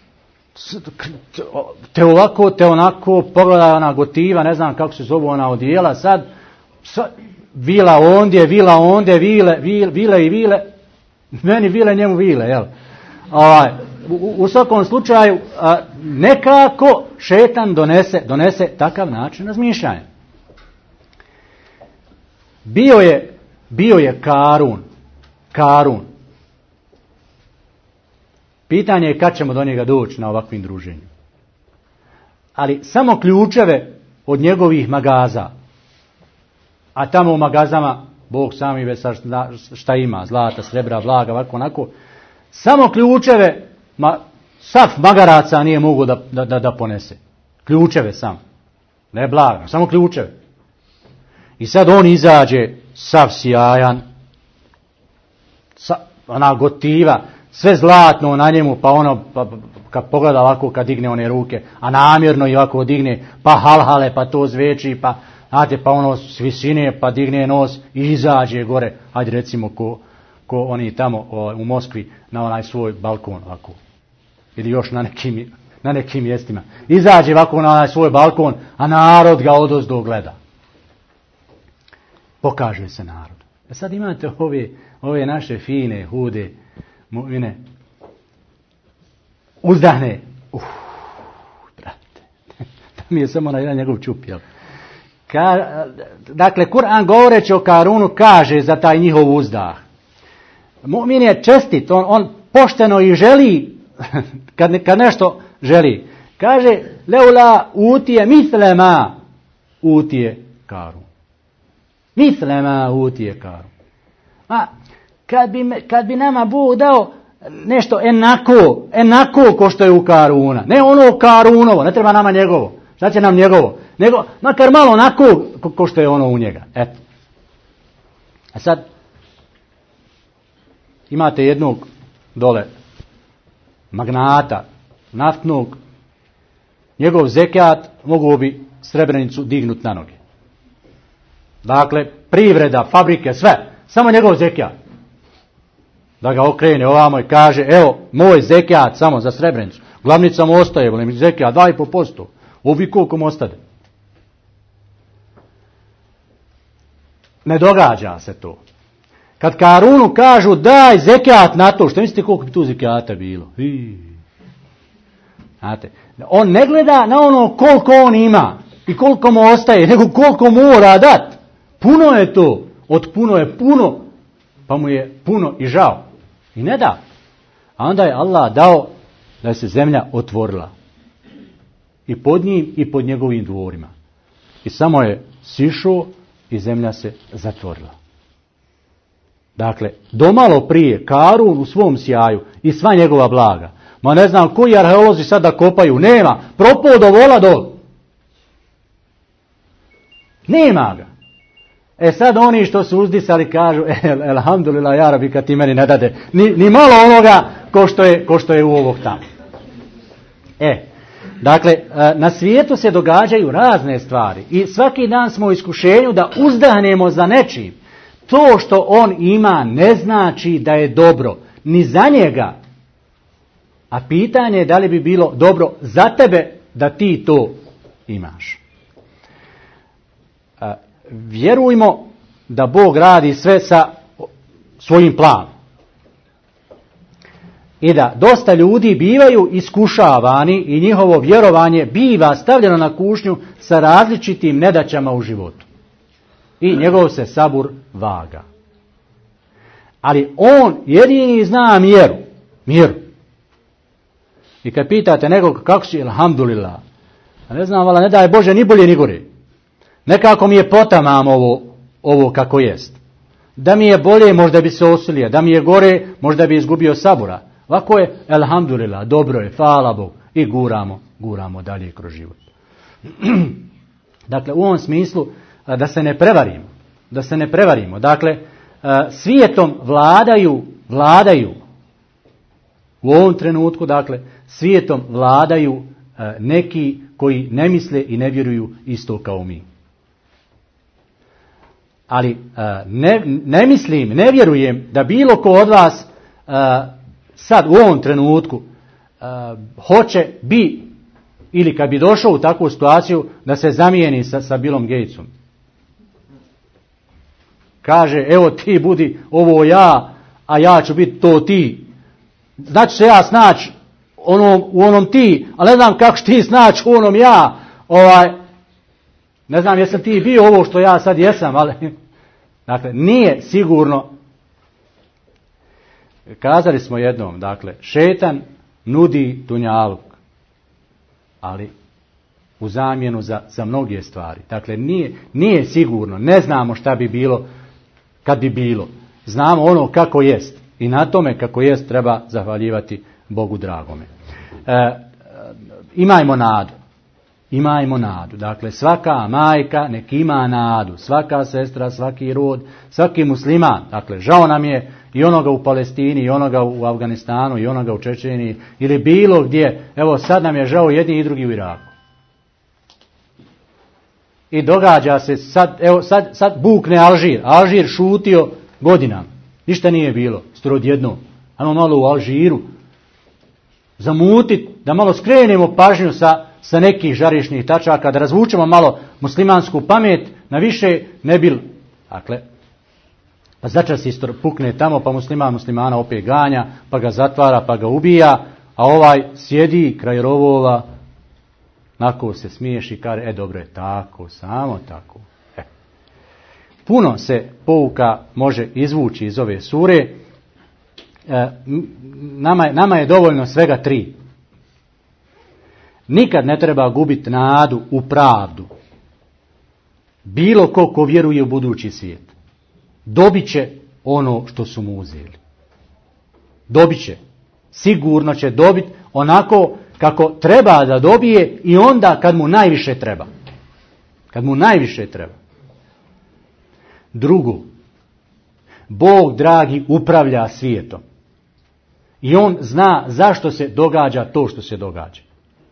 te ovako, te onako, pogleda ona gotiva, ne znam kako se zove ona odijela, sad vila ondje, vile i vile, meni vile, njemu vile, jel? U svakom slučaju, nekako šetan donese takav način razmišljanja. Bio je Karun. Pitanje je kad ćemo do njega doći na ovakvim druženjima. Ali samo ključeve od njegovih magaza, a tamo u magazama Bog sami već šta ima, zlata, srebra, blaga, ovako, onako, samo ključeve, sav magaraca nije mogu da ponese. Ključeve samo. Ne blaga, samo ključeve. I sad on izađe sav sjajan, ona gotiva, sve zlatno na njemu, pa kad pogleda ovako, kad digne one ruke, a namjerno i ovako digne, pa halhale, pa to zveči, pa znate, pa ono s visine, pa digne nos i izađe gore, ajde recimo ko oni tamo u Moskvi na onaj svoj balkon ovako, ili još na nekim mjestima. Izađe ovako na onaj svoj balkon, a narod ga odozdo gleda. Pokaže se narod. A sad imate ove naše fine, hude, mu'mine, uzdahne. Brate, da mi je samo na jedan njegov čup, jel? Dakle, Kur'an govoreći o Karunu kaže za taj njihov uzdah. Mu'min je čestit, on pošteno i želi, kad nešto želi. Kaže, leula utije mislema utije Karun. Mislema utije Karun. Kad bi nama Bog dao nešto enako ko što je u Karuna. Ne ono Karunovo, ne treba nama njegovo. Šta će nam njegovo? Nego, makar malo onako ko što je ono u njega. Eto. A sad, imate jednog dole magnata, naftnog, njegov zekat mogao bi Srebrenicu dignut na noge. Dakle, privreda, fabrike, sve. Samo njegov zekat. Da ga okrene ovamo i kaže, evo, moj zekat samo za Srebrenicu. Glavnica mu ostaje, volim zekat 2,5%. Ovi koliko mu ostade. Ne događa se to. Kad Karunu kažu daj zekat na to, što mislite koliko bi tu zekata bilo? Znate, on ne gleda na ono koliko on ima i koliko mu ostaje, nego koliko mora dat. Puno je to. od puno je puno, pa mu je puno i žao. I ne da. A onda je Allah dao da se zemlja otvorila. I pod njim i pod njegovim dvorima. I samo je sišao i zemlja se zatvorila. Dakle, domalo prije Karun u svom sjaju i sva njegova blaga. Ma ne znam koji arheolozi sada kopaju. Nema. Propao do vola dol. Nema ga. Sad oni što su uzdisali kažu elhamdulillah ja Rabbi kad ti meni ne dade ni malo onoga ko što je u ovog tamo. Dakle, na svijetu se događaju razne stvari i svaki dan smo u iskušenju da uzdahnemo za nečim. To što on ima ne znači da je dobro ni za njega. A pitanje je da li bi bilo dobro za tebe da ti to imaš. Vjerujmo da Bog radi sve sa svojim planom. I da dosta ljudi bivaju iskušavani i njihovo vjerovanje biva stavljeno na kušnju sa različitim nedaćama u životu. I njegov se sabur vaga. Ali on jedini zna mjeru. I kad pitate nekog kako si, alhamdulillah, a ne znam, vala ne daj Bože ni bolje ni gore. Nekako mi je potamam ovo kako jest. Da mi je bolje, možda bi se osilio. Da mi je gore, možda bi izgubio sabura. Ovako je, elhamdulillah, dobro je, hvala Bog. I guramo dalje kroz život. Dakle, u ovom smislu, da se ne prevarimo. Dakle, svijetom vladaju u ovom trenutku, dakle, svijetom vladaju neki koji ne misle i ne vjeruju isto kao mi. Ali ne vjerujem da bilo ko od vas sad u ovom trenutku hoće bi ili kad bi došao u takvu situaciju da se zamijeni sa Billom Gatesom. Kaže, evo ti budi ovo ja, a ja ću biti to ti. Znači se ja snaći u onom ti, ali ne znam kako ću ti snaći u onom ja. Ne znam jesam ti bio ovo što ja sad jesam, ali dakle, nije sigurno. Kazali smo jednom, dakle, šetan nudi dunjaluk, ali u zamjenu za mnoge stvari. Dakle, nije sigurno, ne znamo šta bi bilo kad bi bilo. Znamo ono kako jest i na tome kako jest treba zahvaljivati Bogu dragome. Imajmo nadu. Dakle, svaka majka nek ima nadu, svaka sestra, svaki rod, svaki musliman. Dakle, žao nam je i onoga u Palestini, i onoga u Afganistanu, i onoga u Čečeniji, ili bilo gdje. Evo, sad nam je žao jedni i drugi u Iraku. I događa se, sad bukne Alžir. Alžir šutio godinama. Ništa nije bilo, odjednom. Ajmo malo u Alžiru zamutit, da malo skrenemo pažnju sa nekih žarišnih tačaka, da razvučemo malo muslimansku pamet, na više ne bil. Dakle, pa začas isto pukne tamo, pa muslimana opet ganja, pa ga zatvara, pa ga ubija, a ovaj sjedi kraj rovova, nako se smiješ i kaže, dobro je tako, samo tako. Puno se pouka može izvući iz ove sure. Nama je dovoljno svega 3. Nikad ne treba gubiti nadu u pravdu. Bilo ko vjeruje u budući svijet. Dobit će ono što su mu uzeli. Dobit će. Sigurno će dobiti onako kako treba da dobije i onda kad mu najviše treba. Kad mu najviše treba. Drugo, Bog dragi upravlja svijetom. I on zna zašto se događa to što se događa.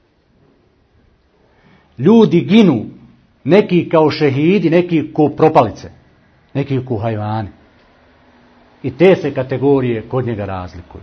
Ljudi ginu, neki kao šehidi, neki kao propalice, neki kao hajvani. I te se kategorije kod njega razlikuju.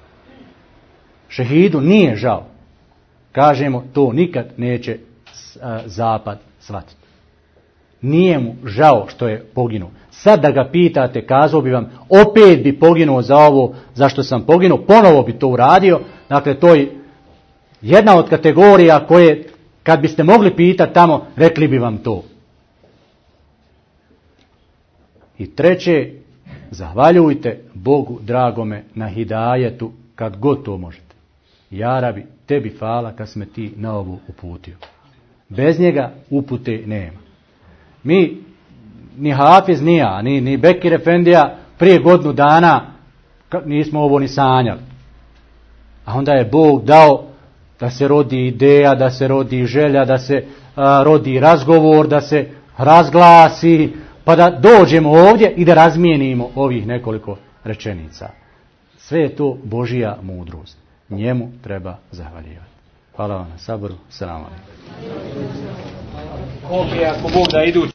Šehidu nije žao. Kažemo, to nikad neće zapad shvatiti. Nije mu žao što je poginuo. Sad da ga pitate, kazao bi vam, opet bi poginuo za ovo zašto sam poginuo, ponovo bi to uradio. Dakle, to je jedna od kategorija koje, kad biste mogli pitati tamo, rekli bi vam to. I treće, zahvaljujte Bogu dragome na hidajetu kad god to možete. Ja Rabi, tebi hvala kad si me ti na ovu uputio. Bez njega upute nema. Mi, ni Hafiz, ni ja, ni Bekir Efendija, prije godinu dana nismo ovo ni sanjali. A onda je Bog dao da se rodi ideja, da se rodi želja, da se rodi razgovor, da se razglasi, pa da dođemo ovdje i da razmijenimo ovih nekoliko rečenica. Sve je to Božija mudrost. Njemu treba zahvaljivati. Hvala vam na saboru. Selam alejkum. Ako Bog da idu